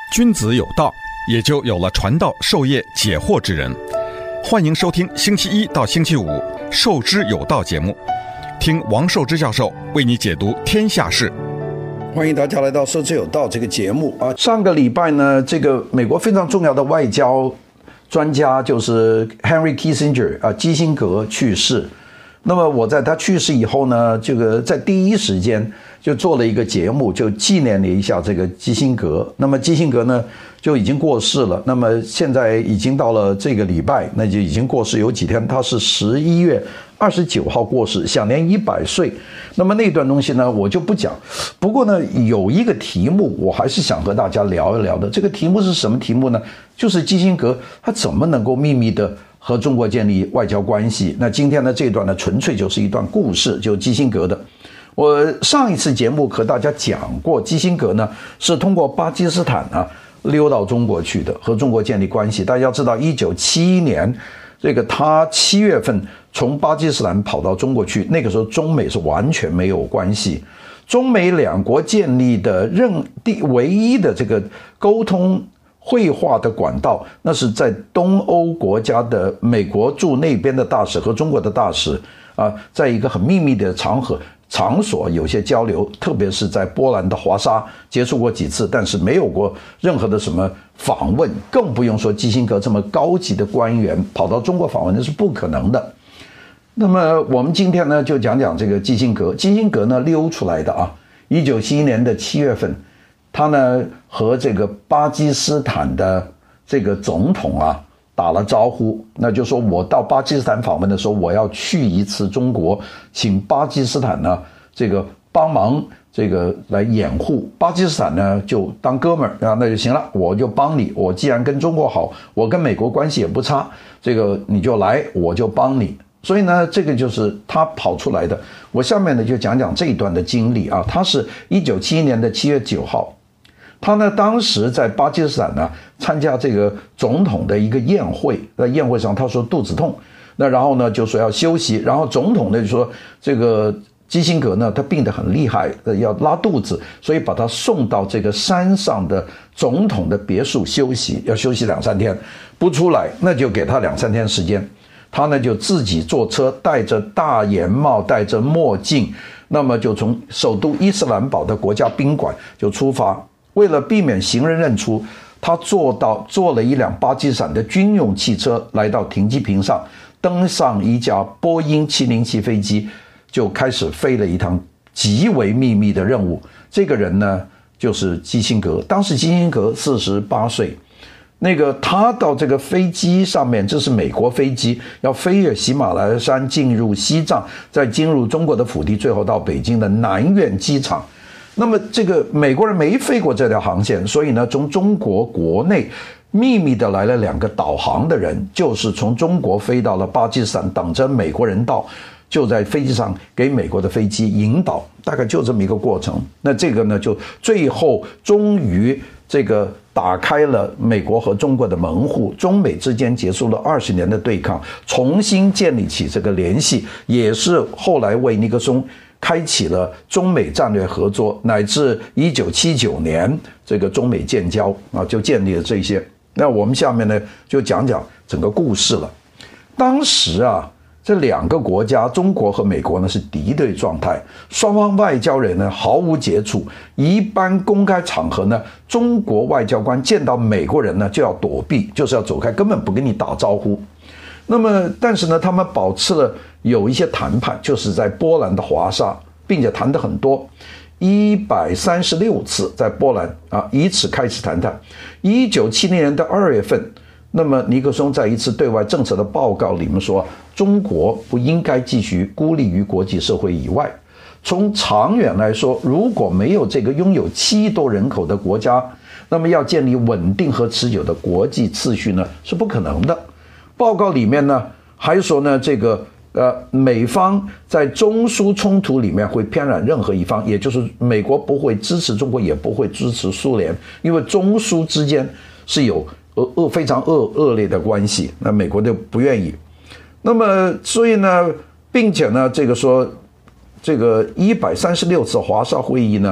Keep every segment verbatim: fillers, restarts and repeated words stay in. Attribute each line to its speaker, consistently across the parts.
Speaker 1: 君子有道，也就有了传道授业解惑之人。欢迎收听星期一到星期五《授之有道》节目，听王寿之教授为你解读天下事。
Speaker 2: 欢迎大家来到《授之有道》这个节目啊。上个礼拜呢，这个美国非常重要的外交专家就是 Henry Kissinger 啊，基辛格去世。那么我在他去世以后呢，这个在第一时间就做了一个节目，就纪念了一下这个基辛格。那么基辛格呢就已经过世了，那么现在已经到了这个礼拜，那就已经过世有几天，他是十一月二十九号过世，享年一百岁。那么那段东西呢我就不讲，不过呢有一个题目我还是想和大家聊一聊的。这个题目是什么题目呢？就是基辛格他怎么能够秘密的和中国建立外交关系。那今天呢这一段呢纯粹就是一段故事，就基辛格的。我上一次节目和大家讲过，基辛格呢是通过巴基斯坦啊溜到中国去的，和中国建立关系。大家要知道一九七一年这个他七月份从巴基斯坦跑到中国去，那个时候中美是完全没有关系。中美两国建立的任第唯一的这个沟通会话的管道，那是在东欧国家的美国驻那边的大使和中国的大使啊，在一个很秘密的场合场所有些交流，特别是在波兰的华沙接触过几次，但是没有过任何的什么访问，更不用说基辛格这么高级的官员跑到中国访问，那是不可能的。那么我们今天呢就讲讲这个基辛格。基辛格呢溜出来的啊，一九七一年的七月份，他呢和这个巴基斯坦的这个总统啊打了招呼，那就说我到巴基斯坦访问的时候，我要去一次中国，请巴基斯坦呢这个帮忙这个来掩护。巴基斯坦呢就当哥们儿啊，那就行了，我就帮你。我既然跟中国好，我跟美国关系也不差，这个你就来，我就帮你。所以呢，这个就是他跑出来的。我下面呢就讲讲这一段的经历啊。他是一九七一年的七月九号。他呢当时在巴基斯坦呢参加这个总统的一个宴会，在宴会上他说肚子痛，那然后呢就说要休息，然后总统呢就说这个基辛格呢他病得很厉害，要拉肚子，所以把他送到这个山上的总统的别墅休息，要休息两三天，不出来，那就给他两三天时间。他呢就自己坐车，戴着大檐帽，戴着墨镜，那么就从首都伊斯兰堡的国家宾馆就出发。为了避免行人认出，他坐到坐了一辆巴基斯坦的军用汽车，来到停机坪上，登上一架波音七零七飞机，就开始飞了一趟极为秘密的任务。这个人呢就是基辛格，当时基辛格四十八岁。那个他到这个飞机上面，这是美国飞机，要飞越喜马拉雅山进入西藏，再进入中国的腹地，最后到北京的南苑机场。那么这个美国人没飞过这条航线，所以呢从中国国内秘密的来了两个导航的人，就是从中国飞到了巴基斯坦，等着美国人到，就在飞机上给美国的飞机引导，大概就这么一个过程。那这个呢就最后终于这个打开了美国和中国的门户，中美之间结束了二十年的对抗，重新建立起这个联系，也是后来为尼克松开启了中美战略合作，乃至一九七九年这个中美建交啊，就建立了这些。那我们下面呢就讲讲整个故事了。当时啊这两个国家中国和美国呢是敌对状态，双方外交人呢毫无接触，一般公开场合呢中国外交官见到美国人呢就要躲避，就是要走开，根本不跟你打招呼。那么但是呢他们保持了有一些谈判，就是在波兰的华沙，并且谈得很多，一百三十六次在波兰啊，以此开始谈谈。一九七零年的二月份，那么尼克松在一次对外政策的报告里面说，中国不应该继续孤立于国际社会以外。从长远来说，如果没有这个拥有七亿多人口的国家，那么要建立稳定和持久的国际秩序呢是不可能的。报告里面呢还说呢，这个呃，美方在中苏冲突里面会偏袒任何一方，也就是美国不会支持中国，也不会支持苏联，因为中苏之间是有恶恶非常恶恶劣的关系，那美国就不愿意。那么所以呢，并且呢，这个说这个一百三十六次华沙会议呢，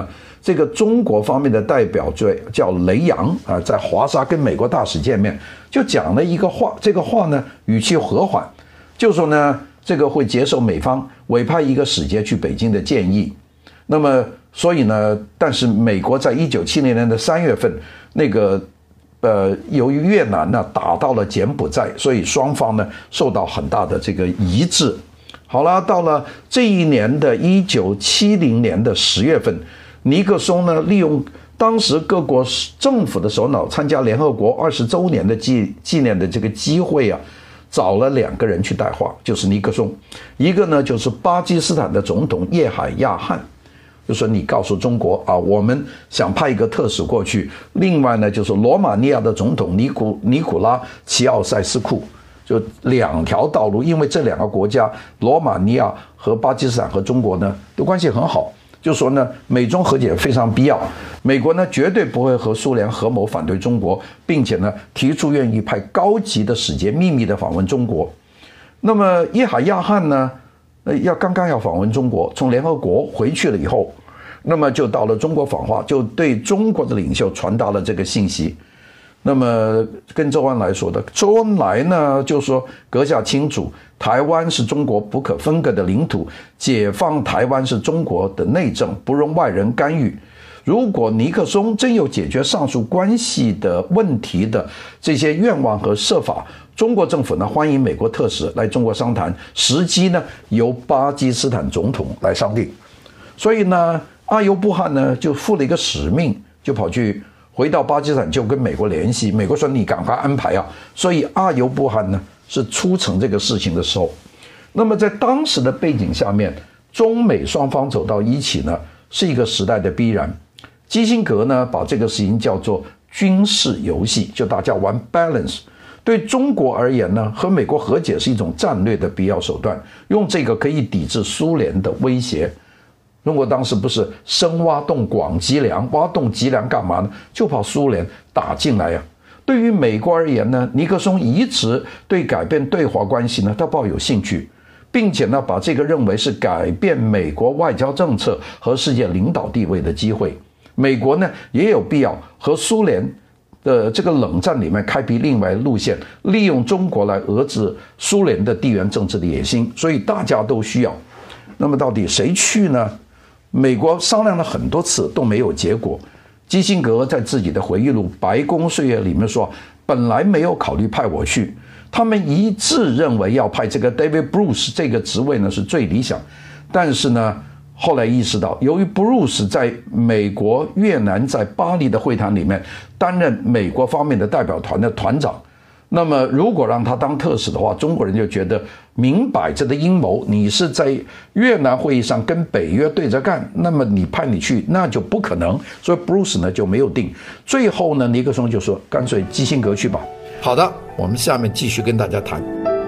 Speaker 2: 这个中国方面的代表叫雷洋啊，在华沙跟美国大使见面，就讲了一个话，这个话呢语气和缓，就说呢这个会接受美方委派一个使节去北京的建议。那么所以呢，但是美国在一九七零年的三月份，那个呃由于越南呢打到了柬埔寨，所以双方呢受到很大的这个一致。好了，到了这一年的一九七零年的十月份。尼克松呢，利用当时各国政府的首脑参加联合国二十周年的纪纪念的这个机会啊，找了两个人去带话，就是尼克松，一个呢就是巴基斯坦的总统叶海亚汗，就说你告诉中国啊，我们想派一个特使过去；另外呢就是罗马尼亚的总统尼古尼古拉齐奥塞斯库，就两条道路，因为这两个国家，罗马尼亚和巴基斯坦和中国呢的关系很好。就说呢，美中和解非常必要，美国呢绝对不会和苏联合谋反对中国，并且呢提出愿意派高级的使节秘密的访问中国。那么叶海亚汗呢，呃，要刚刚要访问中国，从联合国回去了以后，那么就到了中国访华，就对中国的领袖传达了这个信息。那么跟周恩来说的，周恩来呢就说阁下清楚，台湾是中国不可分割的领土，解放台湾是中国的内政，不容外人干预。如果尼克松真有解决上述关系的问题的这些愿望和设法，中国政府呢欢迎美国特使来中国商谈，时机呢由巴基斯坦总统来商定。所以呢，阿尤布汗呢就负了一个使命，就跑去回到巴基斯坦，就跟美国联系，美国说你赶快安排啊。所以阿尤布汗呢是促成这个事情的时候。那么在当时的背景下面，中美双方走到一起呢是一个时代的必然。基辛格呢把这个事情叫做军事游戏，就大家玩 balance。对中国而言呢，和美国和解是一种战略的必要手段，用这个可以抵制苏联的威胁。中国当时不是深挖洞广积粮，挖洞积粮干嘛呢？就怕苏联打进来呀、啊。对于美国而言呢，尼克松一直对改变对华关系呢，他抱有兴趣，并且呢，把这个认为是改变美国外交政策和世界领导地位的机会。美国呢，也有必要和苏联的这个冷战里面开辟另外路线，利用中国来遏制苏联的地缘政治的野心，所以大家都需要。那么到底谁去呢？美国商量了很多次都没有结果。基辛格在自己的回忆录《白宫岁月》里面说，本来没有考虑派我去，他们一致认为要派这个 David Bruce 这个职位呢是最理想，但是呢后来意识到，由于 Bruce 在美国、越南在巴黎的会谈里面担任美国方面的代表团的团长，那么如果让他当特使的话，中国人就觉得明摆着的阴谋，你是在越南会议上跟北约对着干，那么你派你去那就不可能，所以 Bruce 呢就没有定。最后呢，尼克松就说干脆基辛格去吧。好的，我们下面继续跟大家谈。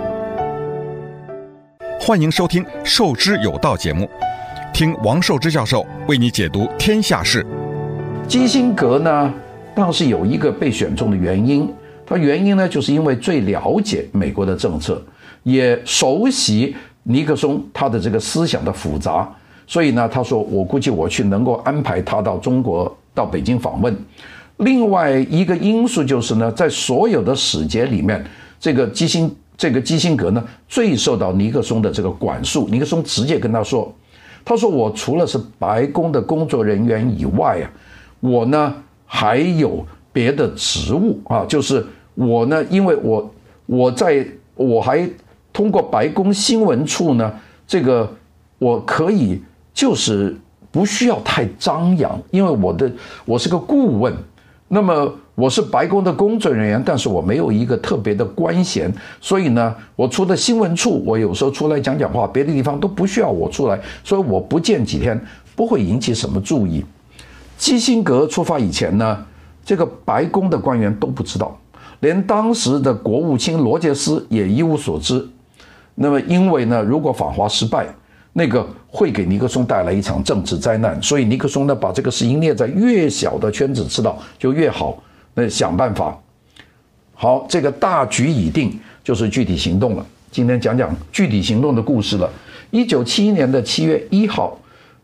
Speaker 1: 欢迎收听授之有道节目，听王寿之教授为你解读天下事。
Speaker 2: 基辛格呢当时有一个被选中的原因，他原因呢就是因为最了解美国的政策，也熟悉尼克松他的这个思想的复杂，所以呢他说我估计我去能够安排他到中国到北京访问。另外一个因素就是呢，在所有的使节里面，这个基辛这个基辛格呢最受到尼克松的这个管束。尼克松直接跟他说，他说我除了是白宫的工作人员以外啊，我呢还有别的职务啊，就是我呢，因为我我在我还通过白宫新闻处呢，这个我可以就是不需要太张扬，因为我的我是个顾问，那么我是白宫的工作人员，但是我没有一个特别的官衔，所以呢，我除了新闻处，我有时候出来讲讲话，别的地方都不需要我出来，所以我不见几天不会引起什么注意。基辛格出发以前呢，这个白宫的官员都不知道，连当时的国务卿罗杰斯也一无所知。那么因为呢，如果访华失败，那个会给尼克松带来一场政治灾难，所以尼克松呢把这个事情列在越小的圈子知道就越好，那想办法。好，这个大局已定，就是具体行动了。今天讲讲具体行动的故事了。一九七一年的七月一号，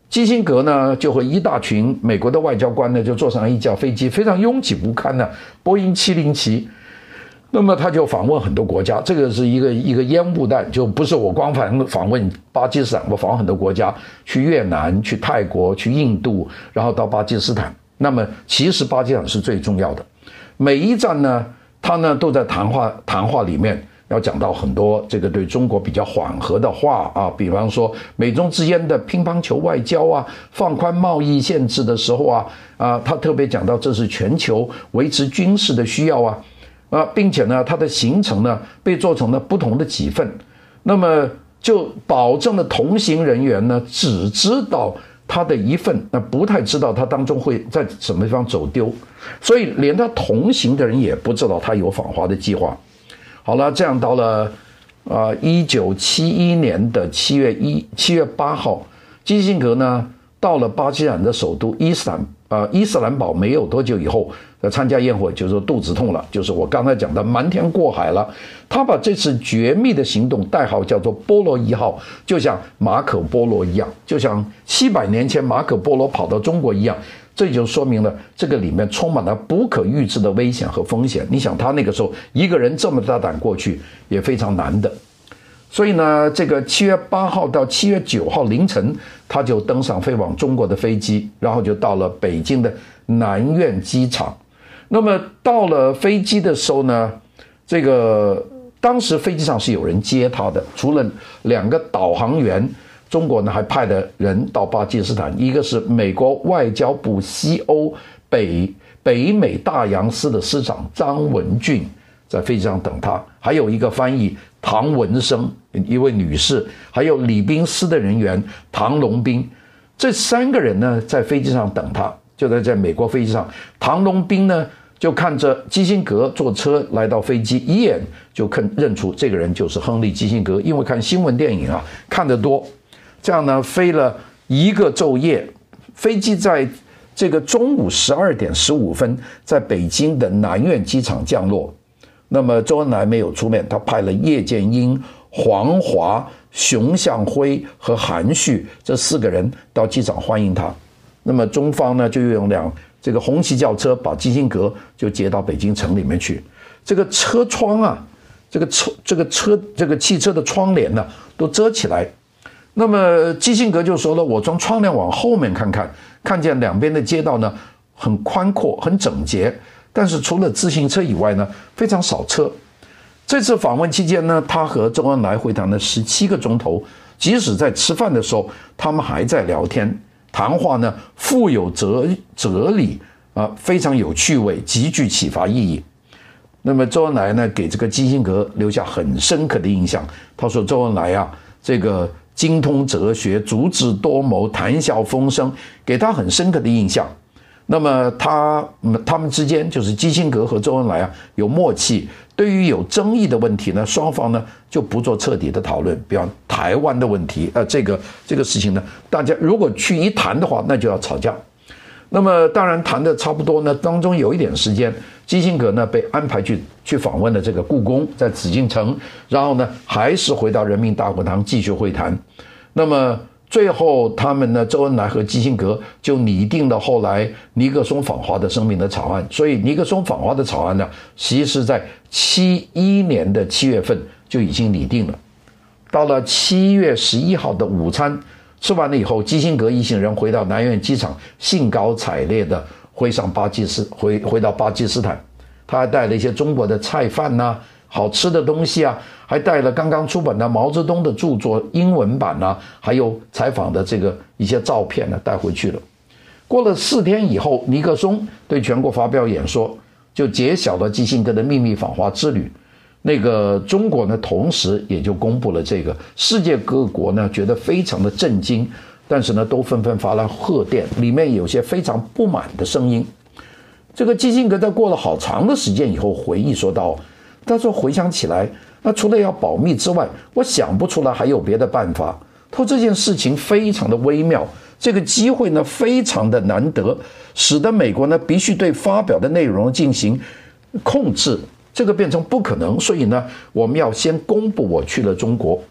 Speaker 2: 基辛格呢就和一大群美国的外交官呢就坐上一架飞机，非常拥挤不堪的波音七零七。那么他就访问很多国家，这个是一个一个烟雾弹，就不是我光访访问巴基斯坦，我访问很多国家，去越南、去泰国、去印度，然后到巴基斯坦。那么其实巴基斯坦是最重要的，每一站呢，他呢都在谈话谈话里面要讲到很多这个对中国比较缓和的话啊，比方说美中之间的乒乓球外交啊，放宽贸易限制的时候啊，啊，他特别讲到这是全球维持均势的需要啊。啊，并且呢，它的行程呢被做成了不同的几份，那么就保证了同行人员呢只知道他的一份，那不太知道他当中会在什么地方走丢，所以连他同行的人也不知道他有访华的计划。好了，这样到了啊一九七一年的七月一七月八号，基辛格呢到了巴基斯坦的首都伊斯坦啊伊斯兰堡没有多久以后。参加宴会就是说肚子痛了，就是我刚才讲的瞒天过海了。他把这次绝密的行动代号叫做波罗一号，就像马可波罗一样，就像七百年前马可波罗跑到中国一样。这就说明了这个里面充满了不可预知的危险和风险。你想他那个时候一个人这么大胆过去也非常难的。所以呢，这个七月八号到七月九号凌晨，他就登上飞往中国的飞机，然后就到了北京的南苑机场。那么到了飞机的时候呢，这个当时飞机上是有人接他的，除了两个导航员，中国呢还派的人到巴基斯坦，一个是美国外交部西欧北北美大洋司的司长张文俊在飞机上等他，还有一个翻译唐文生，一位女士，还有礼宾司的人员唐龙斌，这三个人呢在飞机上等他。就在在美国飞机上，唐龙斌呢就看着基辛格坐车来到飞机，一眼就看认出这个人就是亨利·基辛格，因为看新闻电影啊看得多。这样呢飞了一个昼夜，飞机在这个中午十二点十五分在北京的南苑机场降落。那么周恩来没有出面，他派了叶剑英、黄华、熊向晖和韩旭这四个人到机场欢迎他。那么中方呢就用辆这个红旗轿车把基辛格就接到北京城里面去。这个车窗啊，这个车这个车这个汽车的窗帘呢都遮起来。那么基辛格就说了，我从窗帘往后面看看，看见两边的街道呢很宽阔很整洁，但是除了自行车以外呢非常少车。这次访问期间呢，他和周恩来会谈了十七个钟头，即使在吃饭的时候他们还在聊天。谈话呢富有哲哲理啊，非常有趣味，极具启发意义。那么周恩来呢给这个基辛格留下很深刻的印象。他说周恩来啊，这个精通哲学，足智多谋，谈笑风生，给他很深刻的印象。那么他他们之间就是基辛格和周恩来啊有默契，对于有争议的问题呢，双方呢就不做彻底的讨论。比方台湾的问题，呃，这个这个事情呢，大家如果去一谈的话，那就要吵架。那么当然谈的差不多呢，当中有一点时间，基辛格呢被安排去去访问了这个故宫，在紫禁城，然后呢还是回到人民大会堂继续会谈。那么最后他们呢，周恩来和基辛格就拟定了后来尼克松访华的声明的草案。所以尼克松访华的草案呢，其实在七一年的七月份就已经拟定了。到了七月十一号的午餐吃完了以后，基辛格一行人回到南苑机场，兴高采烈的回上巴基斯回回到巴基斯坦。他还带了一些中国的菜饭呐、啊，好吃的东西啊，还带了刚刚出版的毛泽东的著作英文版啊，还有采访的这个一些照片呢，带回去了。过了四天以后，尼克松对全国发表演说，就揭晓了基辛格的秘密访华之旅。那个中国呢，同时也就公布了这个，世界各国呢觉得非常的震惊，但是呢都纷纷发来贺电，里面有些非常不满的声音。这个基辛格在过了好长的时间以后回忆说道，他说回想起来，那除了要保密之外，我想不出来还有别的办法。他说这件事情非常的微妙，这个机会呢非常的难得，使得美国呢必须对发表的内容进行控制，这个变成不可能。所以呢，我们要先公布我去了中国。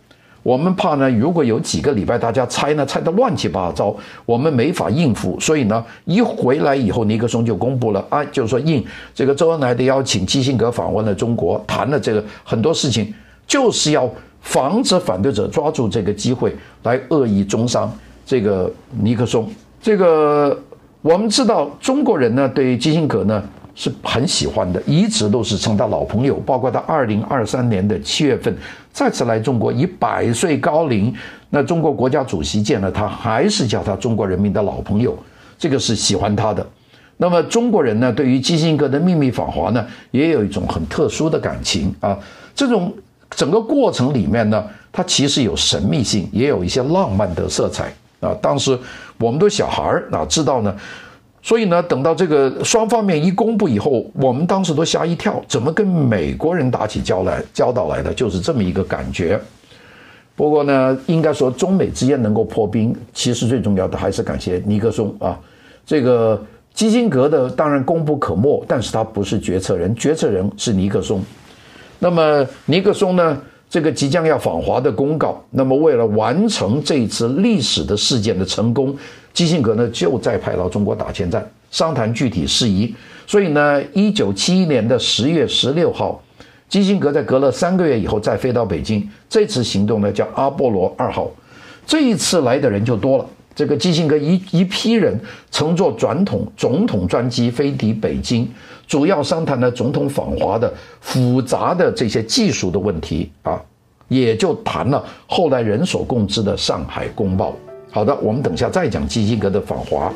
Speaker 2: 我们怕呢，如果有几个礼拜大家猜呢，猜得乱七八糟，我们没法应付，所以呢，一回来以后，尼克松就公布了啊，就是说应这个周恩来的邀请，基辛格访问了中国，谈了这个很多事情，就是要防止反对者抓住这个机会来恶意中伤这个尼克松。这个我们知道，中国人呢对基辛格呢是很喜欢的，一直都是称他老朋友，包括他二零二三年的七月份再次来中国，以百岁高龄，那中国国家主席见了他，还是叫他中国人民的老朋友，这个是喜欢他的。那么中国人呢，对于基辛格的秘密访华呢，也有一种很特殊的感情啊。这种整个过程里面呢，它其实有神秘性，也有一些浪漫的色彩啊。当时我们都小孩哪知道呢？所以呢，等到这个双方面一公布以后，我们当时都吓一跳，怎么跟美国人打起交来交道来的，就是这么一个感觉。不过呢，应该说中美之间能够破冰，其实最重要的还是感谢尼克松啊。这个基辛格的当然功不可没，但是他不是决策人，决策人是尼克松。那么尼克松呢，这个即将要访华的公告，那么为了完成这一次历史的事件的成功，基辛格呢就再派到中国打前站，商谈具体事宜。所以呢，一九七一年的十月十六号，基辛格在隔了三个月以后再飞到北京。这次行动呢叫阿波罗二号。这一次来的人就多了，这个基辛格一一批人乘坐转统总统专机飞抵北京，主要商谈了总统访华的复杂的这些技术的问题啊，也就谈了后来人所共知的上海公报。好的，我们等一下再讲基辛格的访华。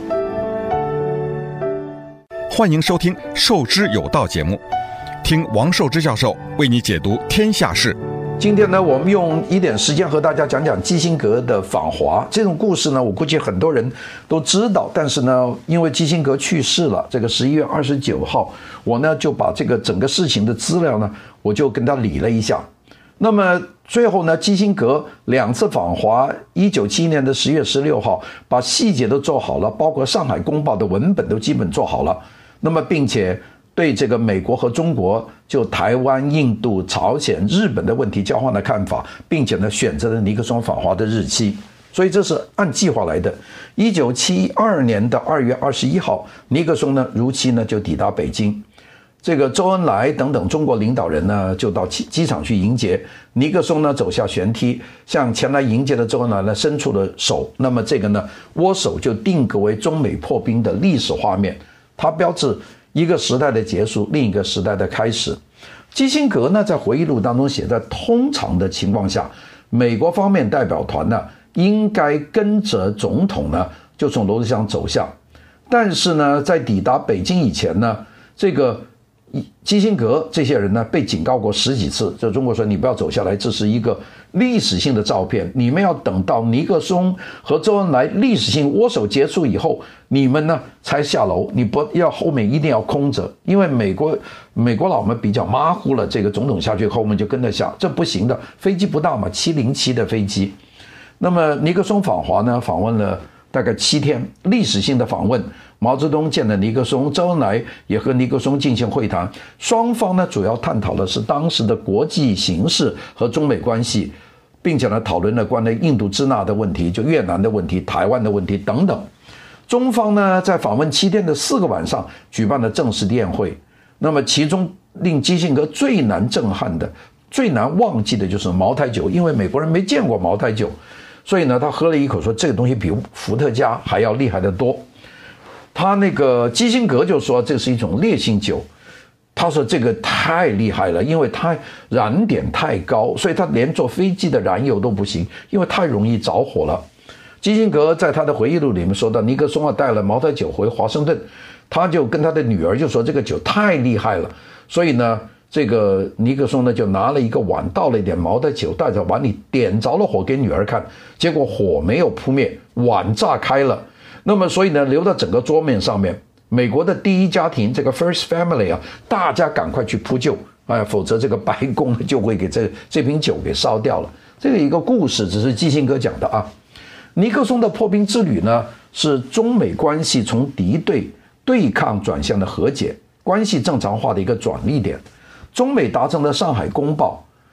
Speaker 1: 欢迎收听《受之有道》节目，听王寿之教授为你解读天下事。
Speaker 2: 今天呢，我们用一点时间和大家讲讲基辛格的访华。这种故事呢，我估计很多人都知道，但是呢，因为基辛格去世了，这个十一月二十九号，我呢就把这个整个事情的资料呢，我就跟他理了一下。那么最后呢，基辛格两次访华，一九七一年的十月十六号，把细节都做好了，包括上海公报的文本都基本做好了。那么并且对这个美国和中国就台湾、印度、朝鲜、日本的问题交换了看法，并且呢选择了尼克松访华的日期。所以这是按计划来的。一九七二年的二月二十一号，尼克松呢如期呢就抵达北京。这个周恩来等等中国领导人呢，就到机场去迎接尼克松呢，走下舷梯，向前来迎接的周恩来呢伸出了手。那么这个呢握手就定格为中美破冰的历史画面，它标志一个时代的结束，另一个时代的开始。基辛格呢在回忆录当中写，在通常的情况下，美国方面代表团呢应该跟着总统呢就从楼梯上走下，但是呢在抵达北京以前呢，这个基辛格这些人呢被警告过十几次，就中国说你不要走下来，这是一个历史性的照片，你们要等到尼克松和周恩来历史性握手结束以后，你们呢才下楼，你不要后面一定要空着，因为美国美国佬们比较马虎了，这个总统下去后面就跟着下，这不行的，飞机不大嘛，七零七的飞机。那么尼克松访华呢，访问了大概七天，历史性的访问。毛泽东见了尼克松，周恩来也和尼克松进行会谈，双方呢主要探讨的是当时的国际形势和中美关系，并且呢讨论了关于印度支那的问题，就越南的问题、台湾的问题等等。中方呢在访问七天的四个晚上举办了正式的宴会。那么其中令基辛格最难震撼的、最难忘记的就是茅台酒，因为美国人没见过茅台酒，所以呢他喝了一口说这个东西比伏特加还要厉害得多。他那个基辛格就说这是一种烈性酒，他说这个太厉害了，因为它燃点太高，所以他连坐飞机的燃油都不行，因为太容易着火了。基辛格在他的回忆录里面说到，尼克松啊带了茅台酒回华盛顿，他就跟他的女儿就说这个酒太厉害了，所以呢这个尼克松呢就拿了一个碗倒了一点茅台酒，带着碗里点着了火给女儿看，结果火没有扑灭，碗炸开了。那么所以呢留到整个桌面上面，美国的第一家庭这个 First Family 啊，大家赶快去扑救，哎，否则这个白宫就会给这这瓶酒给烧掉了。这个一个故事只是基辛格讲的啊。尼克松的破冰之旅呢，是中美关系从敌对对抗转向了和解，关系正常化的一个转捩点。中美达成了上海公报，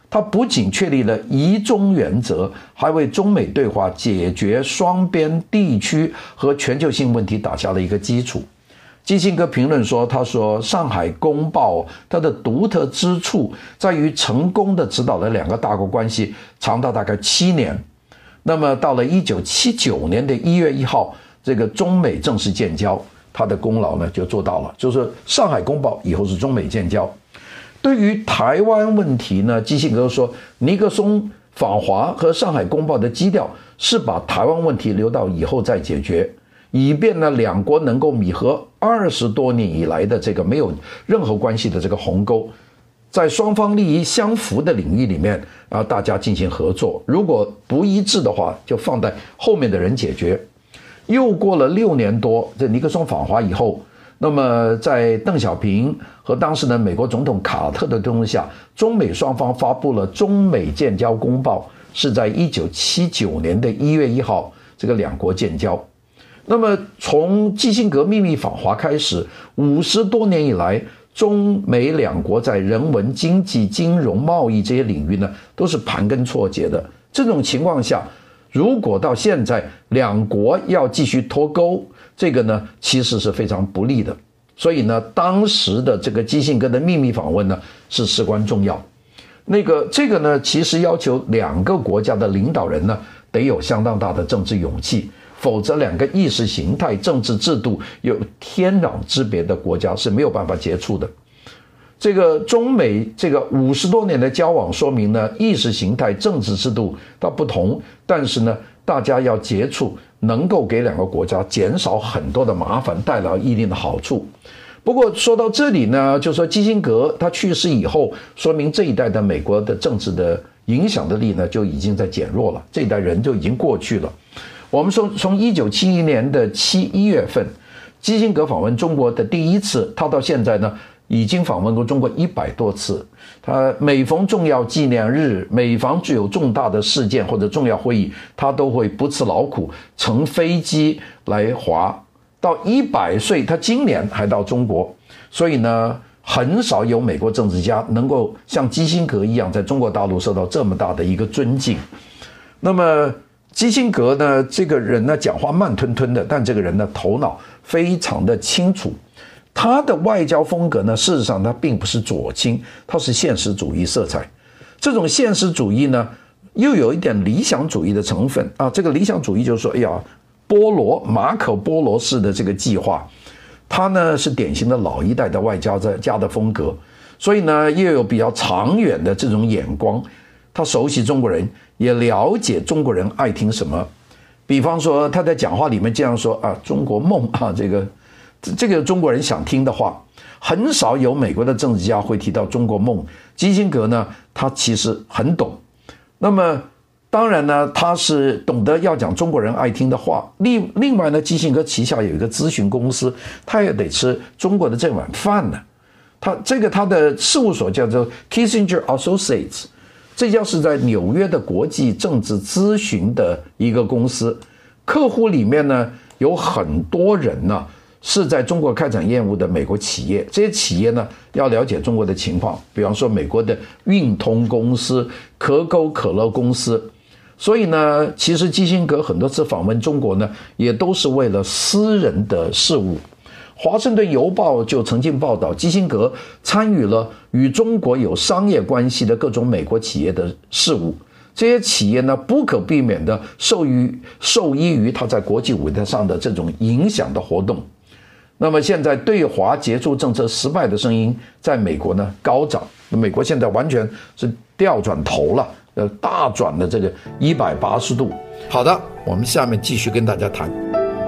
Speaker 2: 它不仅确立了一中原则，还为中美对话解决双边、地区和全球性问题打下了一个基础。基辛格评论说，他说上海公报它的独特之处在于成功的指导了两个大国关系长达大概七年。那么到了一九七九年的一月一号，这个中美正式建交，他的功劳呢就做到了，就是上海公报以后是中美建交。对于台湾问题呢，基辛格说，尼克松访华和上海公报的基调是把台湾问题留到以后再解决，以便呢两国能够弥合二十多年以来的这个没有任何关系的这个鸿沟，在双方利益相符的领域里面啊，大家进行合作。如果不一致的话，就放在后面的人解决。又过了六年多，这尼克松访华以后，那么在邓小平和当时的美国总统卡特的推动下，中美双方发布了中美建交公报，是在一九七九年的一月一号，这个两国建交。那么从基辛格秘密访华开始，五十多年以来，中美两国在人文、经济、金融、贸易这些领域呢，都是盘根错节的。这种情况下，如果到现在两国要继续脱钩，这个呢其实是非常不利的。所以呢，当时的这个基辛格的秘密访问呢是至关重要。那个这个呢，其实要求两个国家的领导人呢得有相当大的政治勇气，否则两个意识形态、政治制度有天壤之别的国家是没有办法接触的。这个中美这个五十多年的交往，说明呢意识形态、政治制度它不同，但是呢大家要接触，能够给两个国家减少很多的麻烦，带来一定的好处。不过说到这里呢，就说基辛格他去世以后，说明这一代的美国的政治的影响的力呢就已经在减弱了，这一代人就已经过去了。我们说从一九七一年的七一月份，基辛格访问中国的第一次，他到现在呢已经访问过中国一百多次。他每逢重要纪念日，每逢具有重大的事件或者重要会议，他都会不辞劳苦乘飞机来华。到一百岁，他今年还到中国，所以呢很少有美国政治家能够像基辛格一样在中国大陆受到这么大的一个尊敬。那么基辛格呢这个人呢讲话慢吞吞的，但这个人呢头脑非常的清楚。他的外交风格呢，事实上他并不是左倾，他是现实主义色彩。这种现实主义呢又有一点理想主义的成分啊。这个理想主义就是说，哎呀，波罗马可波罗式的这个计划，他呢是典型的老一代的外交家的风格，所以呢又有比较长远的这种眼光。他熟悉中国人，也了解中国人爱听什么。比方说他在讲话里面这样说啊，中国梦啊，这个这个中国人想听的话。很少有美国的政治家会提到中国梦，基辛格呢他其实很懂。那么当然呢，他是懂得要讲中国人爱听的话。另另外呢，基辛格旗下有一个咨询公司，他也得吃中国的这碗饭呢。他这个他的事务所叫做 Kissinger Associates， 这家是在纽约的国际政治咨询的一个公司。客户里面呢有很多人呢是在中国开展业务的美国企业，这些企业呢要了解中国的情况，比方说美国的运通公司、可口可乐公司。所以呢，其实基辛格很多次访问中国呢，也都是为了私人的事务。华盛顿邮报就曾经报道，基辛格参与了与中国有商业关系的各种美国企业的事务，这些企业呢不可避免的受于受益于他在国际舞台上的这种影响的活动。那么现在对华结束政策失败的声音在美国呢高涨，美国现在完全是调转头了，呃，大转的这个一百八十度。好的，我们下面继续跟大家谈。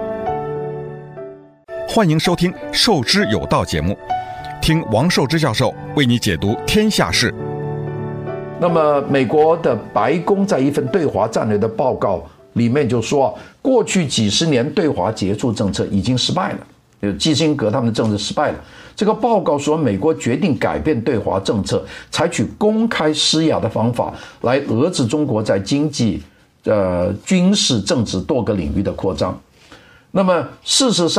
Speaker 1: 欢迎收听《授之有道》节目，听王寿之教授为你解读天下事。
Speaker 2: 那么美国的白宫在一份对华战略的报告里面就说，过去几十年对华结束政策已经失败了。基辛格他们的政治失败了。这个报告说，美国决定改变对华政策，采取公开施压的方法来遏制中国在经济、呃军事、政治多个领域的扩张。那么事实上，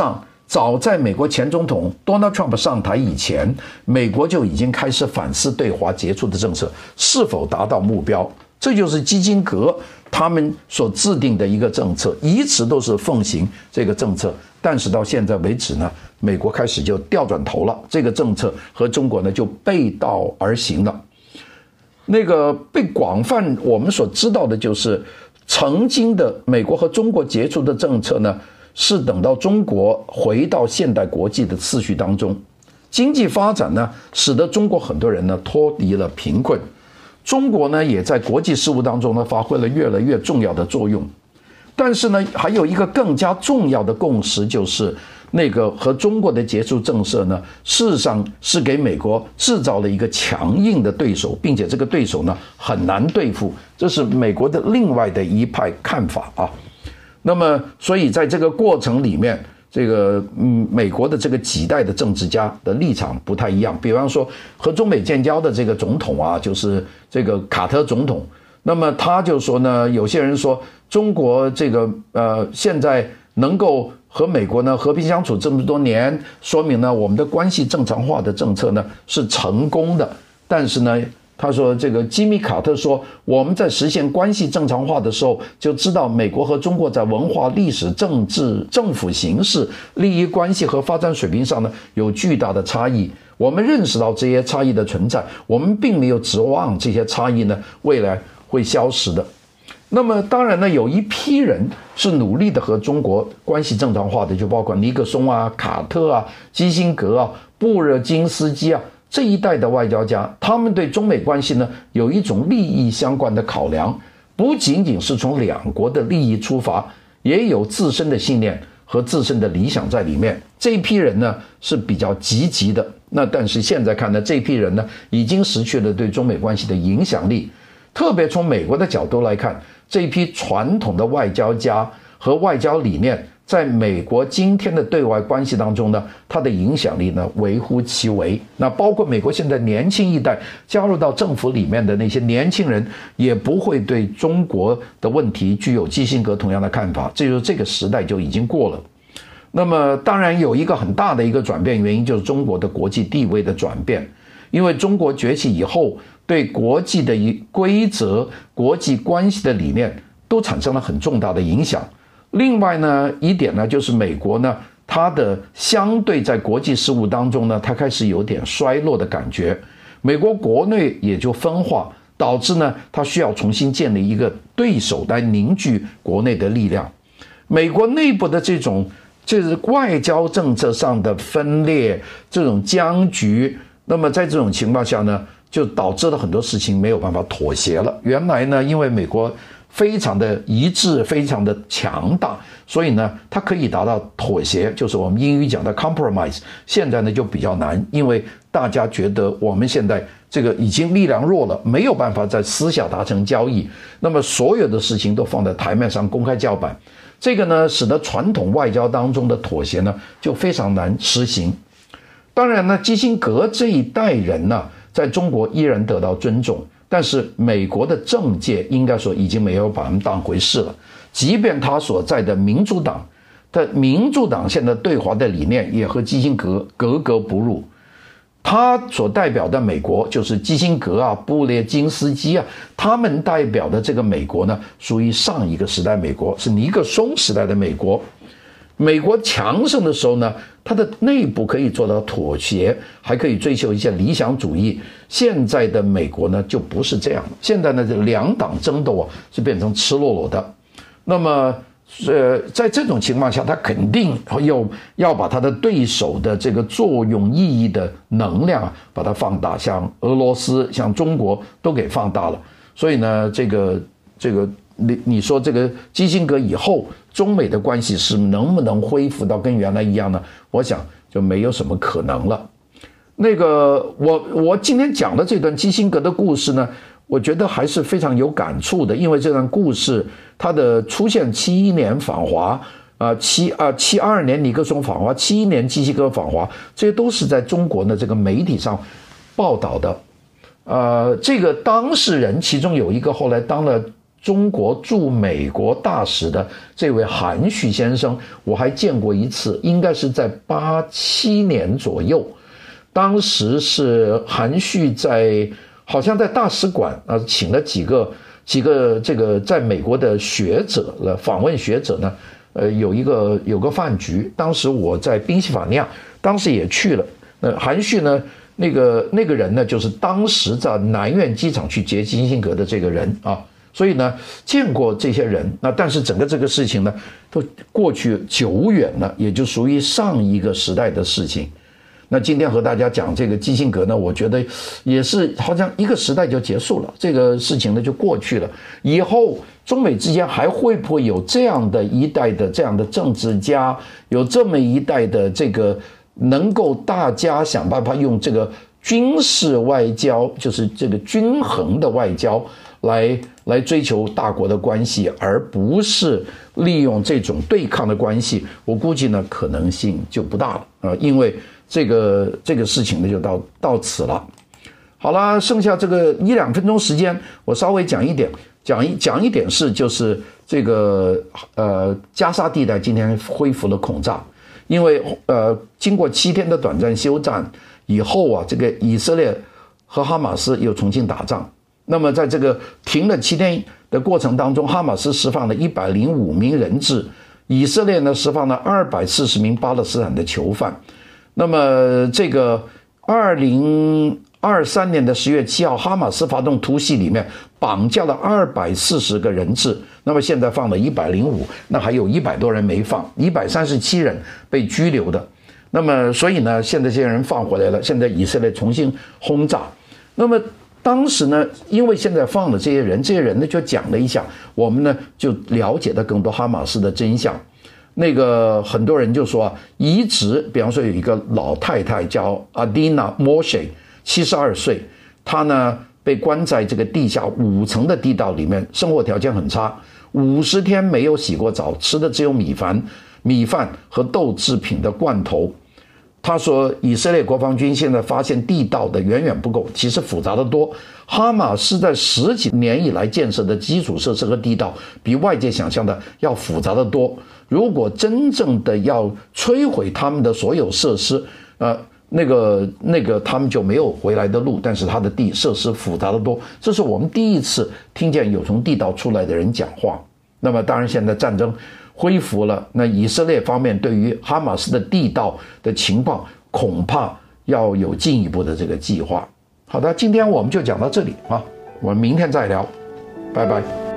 Speaker 2: 早在美国前总统 Donald Trump 上台以前，美国就已经开始反思对华杰出的政策是否达到目标。这就是基辛格他们所制定的一个政策，一直都是奉行这个政策。但是到现在为止呢，美国开始就调转头了，这个政策和中国呢就背道而行了。那个被广泛我们所知道的就是，曾经的美国和中国杰出的政策呢，是等到中国回到现代国际的次序当中，经济发展呢，使得中国很多人呢脱离了贫困，中国呢也在国际事务当中呢发挥了越来越重要的作用。但是呢，还有一个更加重要的共识，就是那个和中国的杰出政策呢，事实上是给美国制造了一个强硬的对手，并且这个对手呢很难对付，这是美国的另外的一派看法啊。那么，所以在这个过程里面，这个嗯，美国的这个几代的政治家的立场不太一样。比方说，和中美建交的这个总统啊，就是这个卡特总统。那么他就说呢，有些人说中国这个呃现在能够和美国呢和平相处这么多年，说明呢我们的关系正常化的政策呢是成功的。但是呢，他说这个基米卡特说，我们在实现关系正常化的时候，就知道美国和中国在文化、历史、政治、政府形式、利益关系和发展水平上呢有巨大的差异。我们认识到这些差异的存在，我们并没有指望这些差异呢未来会消失的。那么当然呢，有一批人是努力的和中国关系正常化的，就包括尼克松啊、卡特啊、基辛格啊、布热津斯基啊这一代的外交家，他们对中美关系呢有一种利益相关的考量，不仅仅是从两国的利益出发，也有自身的信念和自身的理想在里面。这一批人呢是比较积极的，那但是现在看呢，这一批人呢已经失去了对中美关系的影响力。特别从美国的角度来看，这一批传统的外交家和外交理念在美国今天的对外关系当中呢，它的影响力呢微乎其微。那包括美国现在年轻一代加入到政府里面的那些年轻人，也不会对中国的问题具有基辛格同样的看法，这就是这个时代就已经过了。那么当然有一个很大的一个转变原因，就是中国的国际地位的转变。因为中国崛起以后，对国际的规则、国际关系的理念都产生了很重大的影响。另外呢，一点呢，就是美国呢，它的相对在国际事务当中呢，它开始有点衰落的感觉。美国国内也就分化，导致呢，它需要重新建立一个对手来凝聚国内的力量。美国内部的这种就是外交政策上的分裂，这种僵局。那么在这种情况下呢，就导致了很多事情没有办法妥协了。原来呢，因为美国非常的一致，非常的强大，所以呢，它可以达到妥协，就是我们英语讲的 compromise。现在呢就比较难，因为大家觉得我们现在这个已经力量弱了，没有办法在私下达成交易，那么所有的事情都放在台面上公开叫板，这个呢，使得传统外交当中的妥协呢就非常难实行。当然呢，基辛格这一代人呢，在中国依然得到尊重，但是美国的政界应该说已经没有把他们当回事了。即便他所在的民主党的民主党现在对华的理念也和基辛格格格不入。他所代表的美国就是基辛格啊、布列津斯基啊，他们代表的这个美国呢，属于上一个时代美国，是尼克松时代的美国。美国强盛的时候呢，它的内部可以做到妥协，还可以追求一些理想主义。现在的美国呢，就不是这样。现在呢，这两党争斗啊，是变成赤裸裸的。那么，呃，在这种情况下，他肯定要要把他的对手的这个作用意义的能量啊，把它放大，像俄罗斯、像中国都给放大了。所以呢，这个这个。你你说这个基辛格以后中美的关系是能不能恢复到跟原来一样呢？我想就没有什么可能了。那个我我今天讲的这段基辛格的故事呢，我觉得还是非常有感触的，因为这段故事它的出现七一年访华啊，七啊七二年尼克松访华，七一年基辛格访华，这些都是在中国的这个媒体上报道的。呃，这个当事人其中有一个后来当了中国驻美国大使的这位韩旭先生，我还见过一次，应该是在八七年左右，当时是韩旭在好像在大使馆啊，请了几个几个这个在美国的学者了访问学者呢，呃，有一个有个饭局，当时我在宾夕法尼亚，当时也去了。那韩旭呢，那个那个人呢，就是当时在南苑机场去接基辛格的这个人啊。所以呢，见过这些人，那但是整个这个事情呢，都过去久远了，也就属于上一个时代的事情。那今天和大家讲这个基辛格呢，我觉得也是好像一个时代就结束了，这个事情呢就过去了。以后中美之间还会不会有这样的一代的这样的政治家，有这么一代的这个能够大家想办法用这个军事外交，就是这个均衡的外交来来追求大国的关系，而不是利用这种对抗的关系，我估计呢可能性就不大了啊、呃，因为这个这个事情呢就到到此了。好了，剩下这个一两分钟时间，我稍微讲一点，讲一讲一点是就是这个呃加沙地带今天恢复了恐炸，因为呃经过七天的短暂休战以后啊，这个以色列和哈马斯又重新打仗。那么在这个停了七天的过程当中，哈马斯释放了一百零五名人质，以色列呢释放了二百四十名巴勒斯坦的囚犯。那么这个二零二三年的十月七号，哈马斯发动突袭，里面绑架了二百四十个人质，那么现在放了一百零五，那还有一百多人没放，一百三十七人被拘留的。那么所以呢，现在这些人放回来了，现在以色列重新轰炸。那么当时呢，因为现在放了这些人，这些人呢就讲了一下，我们呢就了解到更多哈马斯的真相。那个很多人就说啊，移植，比方说有一个老太太叫阿迪娜·莫谢，七十二岁，她呢被关在这个地下五层的地道里面，生活条件很差，五十天没有洗过澡，吃的只有米饭、米饭和豆制品的罐头。他说，以色列国防军现在发现地道的远远不够，其实复杂的多。哈马斯在十几年以来建设的基础设施和地道，比外界想象的要复杂的多。如果真正的要摧毁他们的所有设施，呃，那个那个他们就没有回来的路。但是他的地设施复杂的多，这是我们第一次听见有从地道出来的人讲话。那么当然，现在战争恢复了，那以色列方面对于哈马斯的地道的情况，恐怕要有进一步的这个计划。好的，今天我们就讲到这里啊，我们明天再聊，拜拜。